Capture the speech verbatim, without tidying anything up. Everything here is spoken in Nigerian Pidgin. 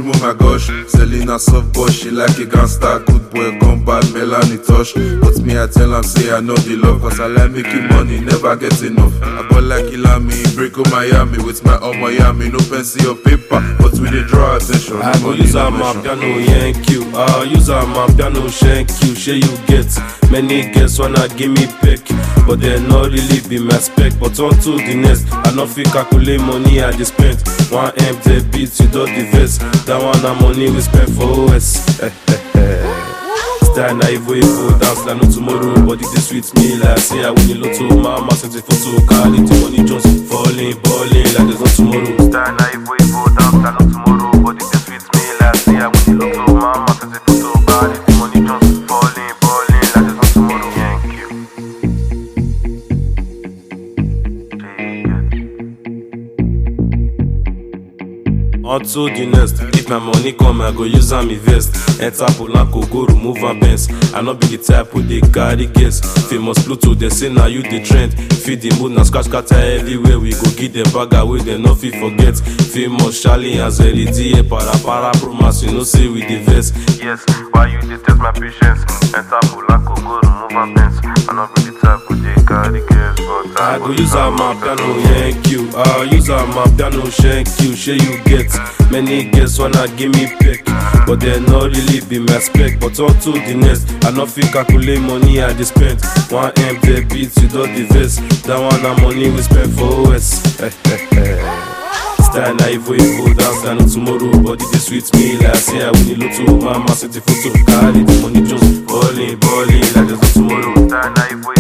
oh my gosh. Selena soft boy, she like a gangster. Good boy, come bad, Melanie touch. But me, I tell am say I know the love, cause I like making money, never get enough. I bought like Ilami, break on Miami with my own Miami. No pencil or paper, but we dey draw attention. I go use am my piano yank you. I use am my piano shank you. Shey you get many girls wanna give me peck, but they not really be my spec. But on to the next, I no fit calculate money I dey spend. One empty beat, you don't divest. That one na money we spend for O S. Style na evil evil, dance like no tomorrow. Body dey sweet me like say I win the lotto. Mama sent a photo, carry the money just falling, balling like there's no tomorrow. Style na evil evil, dance like no tomorrow. Body dey sweet me like say I win the lotto. Mama sent a photo, carry the money just falling, balling like there's no tomorrow. Thank you. On to the next. If my money come, I go use am invest. Enter Polanco, go remove am Benz. I no be the type who dey carry guess. Famous Pluto, they say now you the trend. Feed the mood, now scratch scatter everywhere. We go give them bag away, they no fit forget. Famous Charlie and Zeri D A para para promise, you know say we the vest. Yes, why you dey test my patience? Enter Polanco, go remove am Benz. I no be the type who dey carry guess, but I, I go use am my piano yank you. I use am my piano shank you. Shey you get many girls wanna give me peck, but they not really be my spec. But on to the next, I no fit calculate money I dey spend. One empty beat, you don't divest. That one na money we spend for O S. Style na evil evil, dance like no tomorrow. Body dey sweet me like say I win the lotto. Mama sent a photo, carry the money just balling, balling like there's no tomorrow. Style na evil